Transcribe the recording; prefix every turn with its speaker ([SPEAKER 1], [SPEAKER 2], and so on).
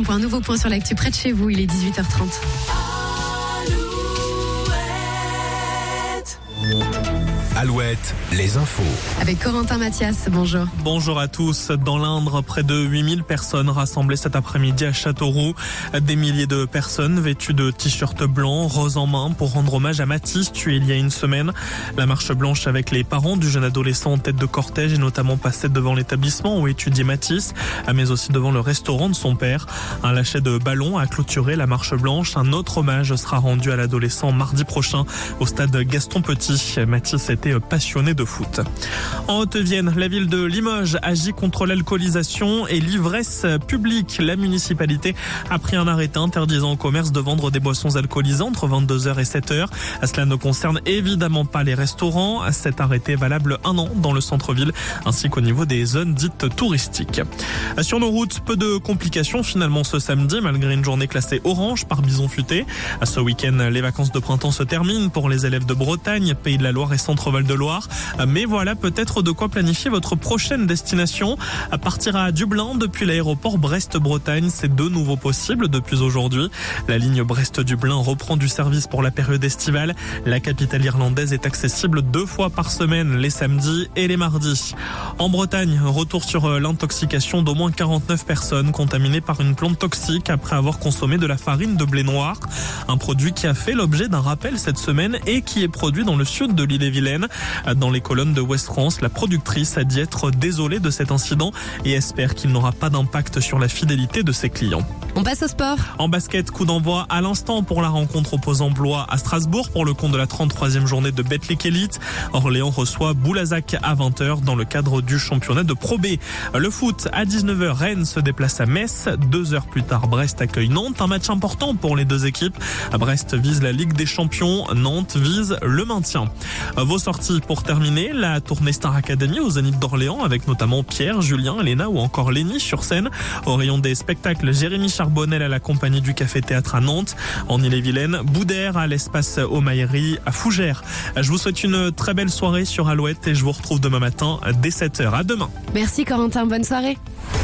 [SPEAKER 1] pour un nouveau point sur l'actu près de chez vous. Il est 18h30.
[SPEAKER 2] Alouette, les infos.
[SPEAKER 1] Avec Corentin Mathias, bonjour.
[SPEAKER 3] Bonjour à tous. Dans l'Indre, près de 8000 personnes rassemblées cet après-midi à Châteauroux. Des milliers de personnes vêtues de t-shirts blancs, roses en main, pour rendre hommage à Mathis, tué il y a une semaine. La marche blanche avec les parents du jeune adolescent en tête de cortège est notamment passée devant l'établissement où étudiait Mathis, mais aussi devant le restaurant de son père. Un lâcher de ballon a clôturé la marche blanche. Un autre hommage sera rendu à l'adolescent mardi prochain au stade Gaston Petit. Mathis était passionné de foot. En Haute-Vienne, la ville de Limoges agit contre l'alcoolisation et l'ivresse publique. La municipalité a pris un arrêté interdisant au commerce de vendre des boissons alcoolisées entre 22h et 7h. Cela ne concerne évidemment pas les restaurants. Cet arrêté est valable 1 an dans le centre-ville ainsi qu'au niveau des zones dites touristiques. Sur nos routes, peu de complications finalement ce samedi malgré une journée classée orange par Bison Futé. Ce week-end, les vacances de printemps se terminent pour les élèves de Bretagne, Pays de la Loire et Centre-Val de Loire. Mais voilà peut-être de quoi planifier votre prochaine destination. À partir à Dublin depuis l'aéroport Brest-Bretagne, c'est de nouveau possible depuis aujourd'hui. La ligne Brest-Dublin reprend du service pour la période estivale. La capitale irlandaise est accessible 2 fois par semaine, les samedis et les mardis. En Bretagne, retour sur l'intoxication d'au moins 49 personnes contaminées par une plante toxique après avoir consommé de la farine de blé noir. Un produit qui a fait l'objet d'un rappel cette semaine et qui est produit dans le sud de l'Ille-et-Vilaine. Dans les colonnes de Ouest France, la productrice a dit être désolée de cet incident et espère qu'il n'aura pas d'impact sur la fidélité de ses clients.
[SPEAKER 1] On passe au sport.
[SPEAKER 3] En basket, coup d'envoi à l'instant pour la rencontre opposant Blois à Strasbourg pour le compte de la 33e journée de Betclic Elite. Orléans reçoit Boulazac à 20h dans le cadre du championnat de Pro B. Le foot, à 19h, Rennes se déplace à Metz. 2 heures plus tard, Brest accueille Nantes. Un match important pour les deux équipes. Brest vise la Ligue des Champions. Nantes vise le maintien. Vos sorties pour terminer, la tournée Star Academy au Zénith d'Orléans avec notamment Pierre, Julien, Léna ou encore Lénie sur scène. Au rayon des spectacles, Jérémy Charbonnel à la compagnie du Café Théâtre à Nantes. En Ille-et-Vilaine, Boudère à l'espace Aumaillerie à Fougères. Je vous souhaite une très belle soirée sur Alouette et je vous retrouve demain matin dès 7h. À demain.
[SPEAKER 1] Merci Corentin, bonne soirée.